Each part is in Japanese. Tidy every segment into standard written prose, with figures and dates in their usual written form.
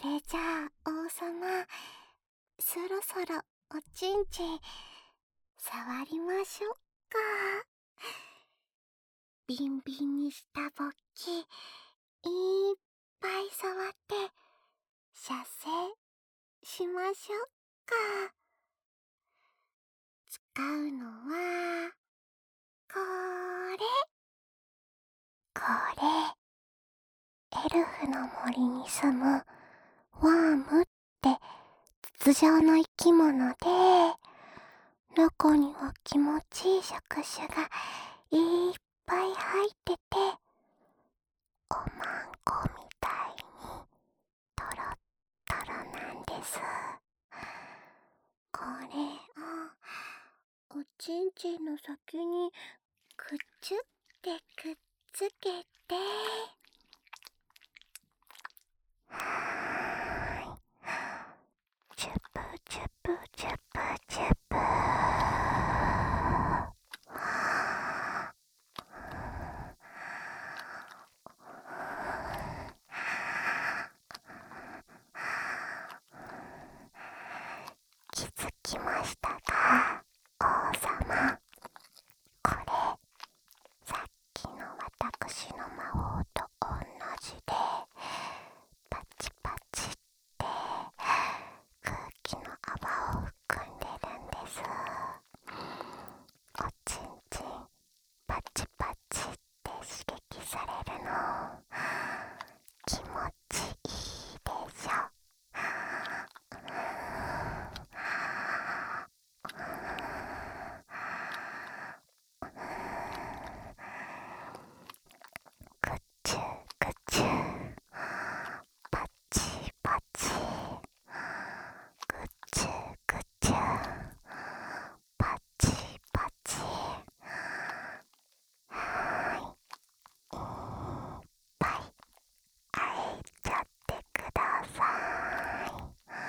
れじゃあ王様、そろそろおちんちん触りましょうか。ビンビンにした勃起いっぱい触って射精しましょうか。使うのはこれエルフの森に住むワームって筒状の生き物で、中には気持ちいい触手がいっぱい入ってて、おまんこみたいにトロットロなんです。これをおちんちんの先にくっつってくっつけて、チュプチュプチュプチュプ。気づきましたか、王様。これさっきの私の魔法と同じで、パチパチって空気の泡を含んでるんです。おちんちんパチパチって刺激されるの気持ちいいでしょ。ぐちゅぐちゅパチパチ、ぐちゅぐちゅパチパチ。はい、いっぱいあえちゃってください。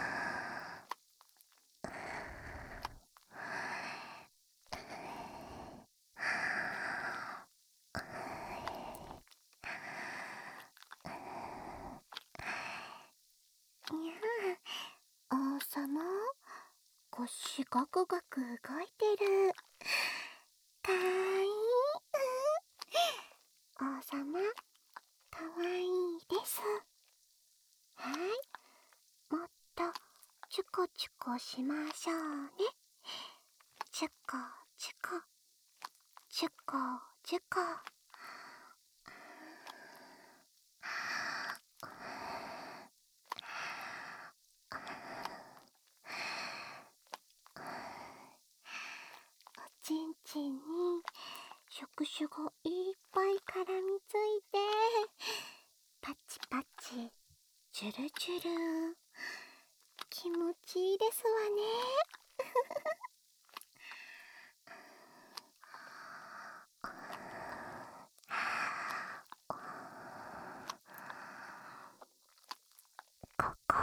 にゃー、王様、腰ガクガク動いてる。かわいい。王様、かわいいです。はい、もっとチュコチュコしましょうね。チュコチュコチュコチュコ。おちんちんに触手がいっぱい絡みついて、パチパチチュルチュル、気持ちいいですわね。ここ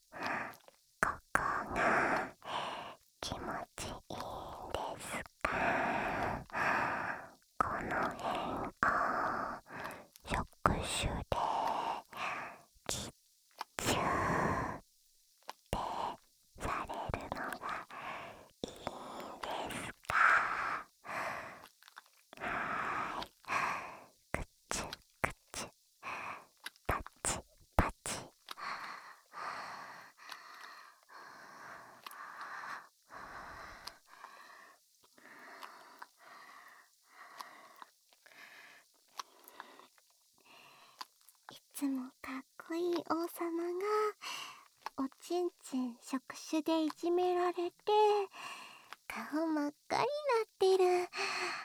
が気持ちいいんですか。この辺を触手でキッチューってされるのがいいんですか。はーい、くちゅくちゅパチパチ。いつもかっこいい王様がおちんちん触手でいじめられて顔真っ赤になってる。はい、はい、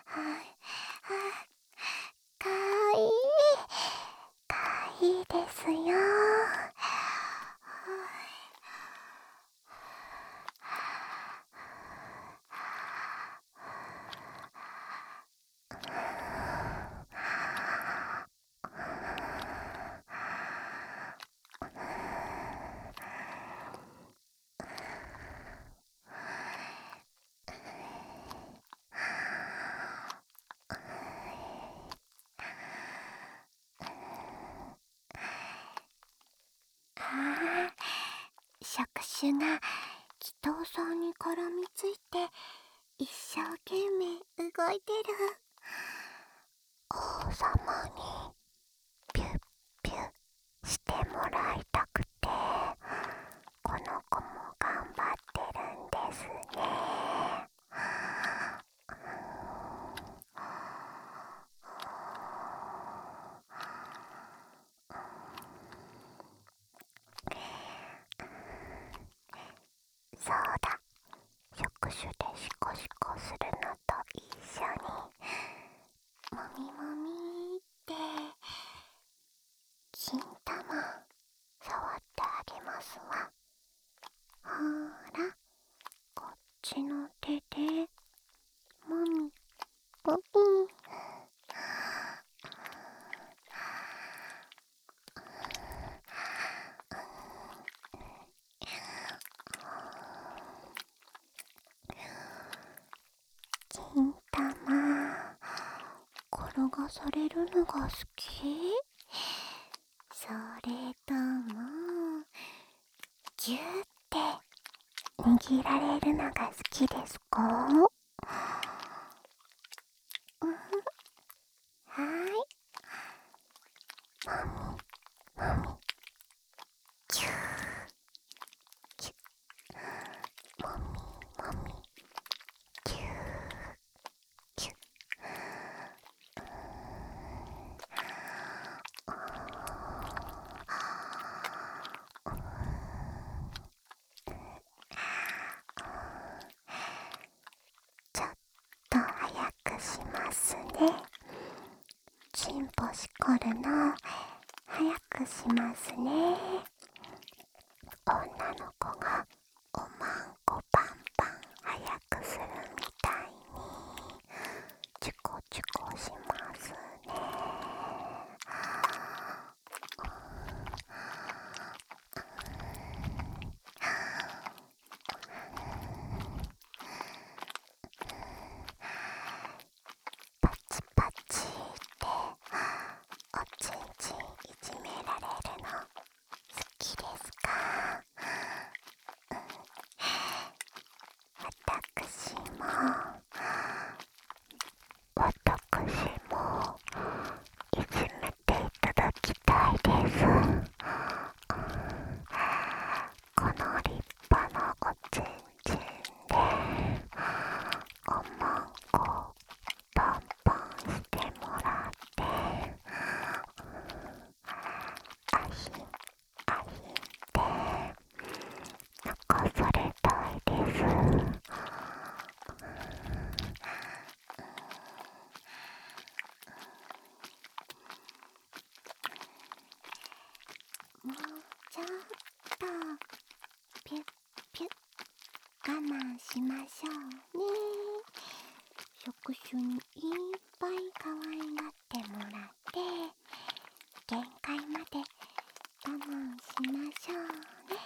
かわいい、かわいいですよ。 触手が祈祷槽に絡みついて一生懸命動いてる。王様にピュッピュッしてもらいたくて、この子も頑張ってるんですね。そうだ、触手でシコシコするのと一緒にもみもみって金玉触ってあげますわ。ほーら、こっちの手でもみもみ。金玉転がされるのが好き？それともギューって握られるのが好きですか？はい、もみもみギューギュー、もみもみギューギュー。ちょっと早くしますね。チンポしこるの早くしますね。女の子がおまんこパンパン早くするみたいにチュコチュコしますね。パチパチっておちんちんいじめられるの好きですか？私もいじめていただきたいです。この立派なおちんちんでおまんこパンパンしてもらって、あひんあひんって泣かされたいです。もうちょっとピュッピュッ我慢しましょうね。触手にいっぱい可愛がってもらって限界まで我慢しましょうね。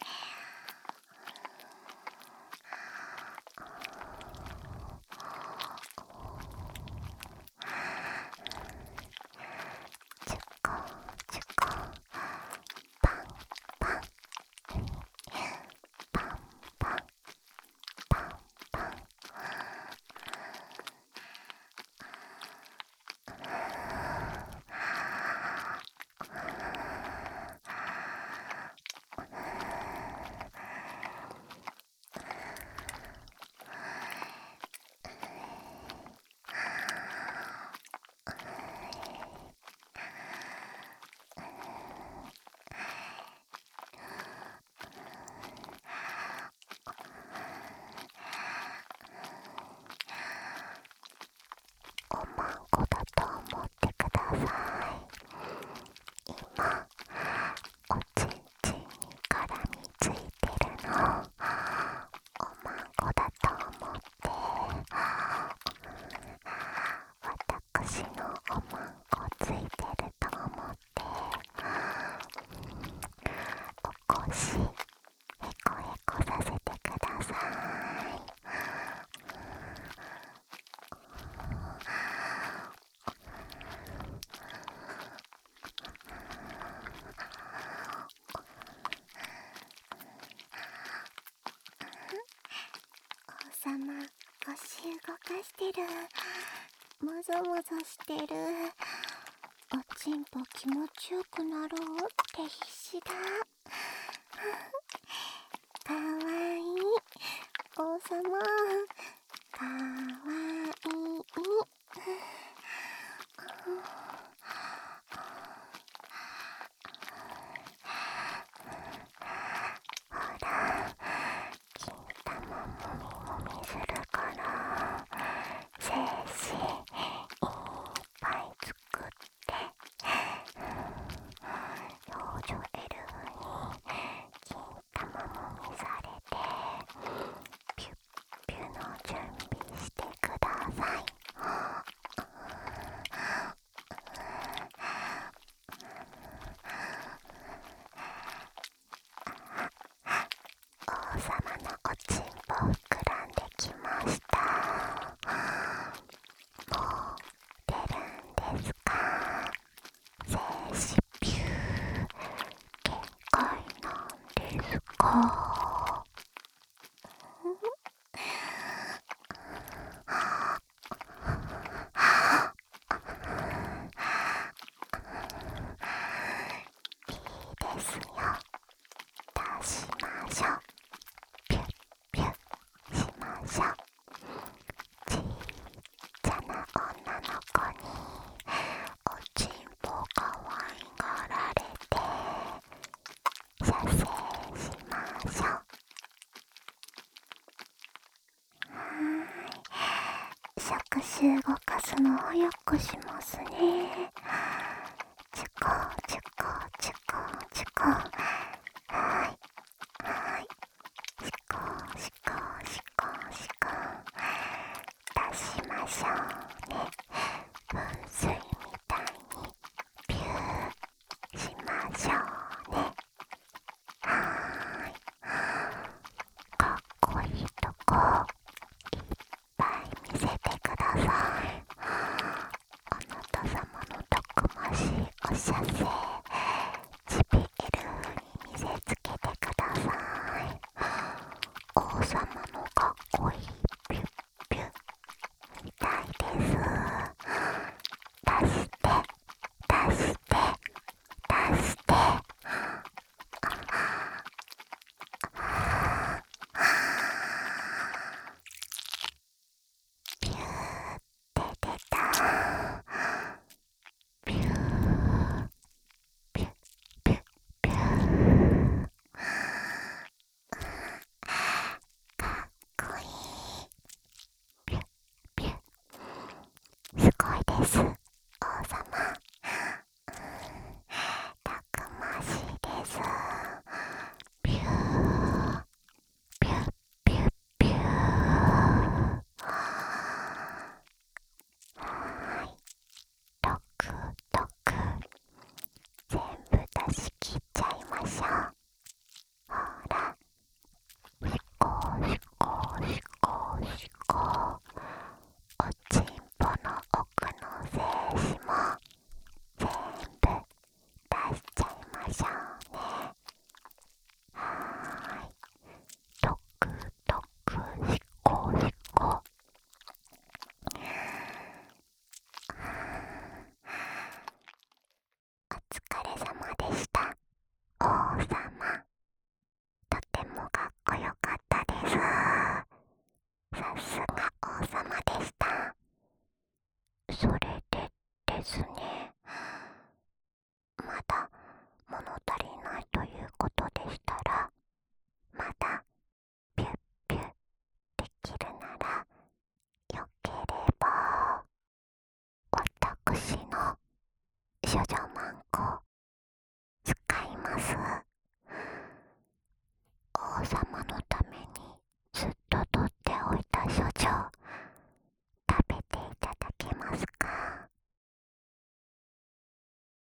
チュコチュコパンパンパンパンパンパン。お足動かしてる。もぞもぞしてる。おちんぽ気持ちよくなろうって必死だ。かわいい王様、かわいい。ほら、金玉もみもみするから精子いっぱい作って幼女エルフに金玉もみされてピュッピュの準備してください。王様のおちんぽ膨らんできました。もう出るんですか？精子ピュー限界なんですか？いいですよ、出しましょう。ピュッピュッしましょう。ちっちゃな女の子におちんぽかわいがられて射精しましょう。触手動かすの早くしますね。チュコチュコチュコチュコ。はいはい。シコシコシコシコ。出しましょうね。噴水みたいにピューしましょうね。はーい。かっこいいとこいっぱい見せてください。あなた様のたくましいお射精ちびエルフに見せつけてください。王様のかっこいいピュッピュッみたいです。出して出して出して。ピューって出た。ピューピュッピュッピュー。かっこいい。ピュッピュッ。すごいです、王様。たくましいです。ピューピュッピュッピュー。はい、トクトク全部出し切っちゃいましょう。ほら、シコシコシコシコ。おちんぽの奥の精子も全部出しちゃいましょうね。はーい、トクトクシコシコ。お疲れ様でした、王様。とてもかっこよかったです。さすが王様でし